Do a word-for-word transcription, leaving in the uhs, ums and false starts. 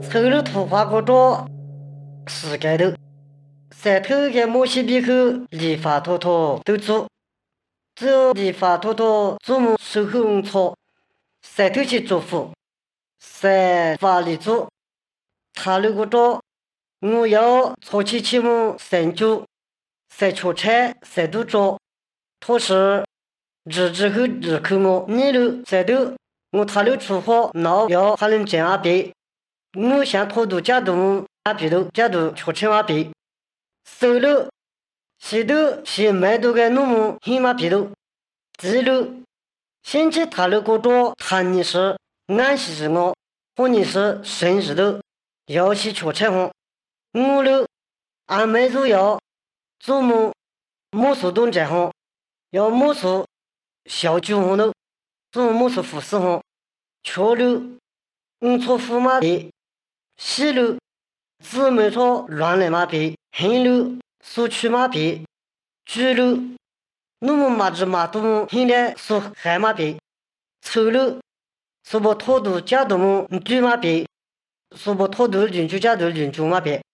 抽了土花过着世界头，山头的摩西比口理发拖拖都做，只有理发拖拖祖母手后错，山头去祝福，山发里做，他如果着我要错起起母山猪，山出菜山都着，同时日之后日口我你了山头。我他了出货，闹要还能这样比。我想拖度假度阿比度假度出钱阿比，收了西头是买多个农木起码比度，记录先去他了过着谈你是安息是我，或你是生日的，要去出钱红。我了俺妹就要祖母木素动这红，要木素小酒红的。祖母是服侍红，桥路我错驸马比，西路姊妹错乱来马比，黑路苏区马比，巨路我们马子马东现在苏海马比，丑路苏不拖度加度么对马比，苏不拖度邻居加度邻居马比。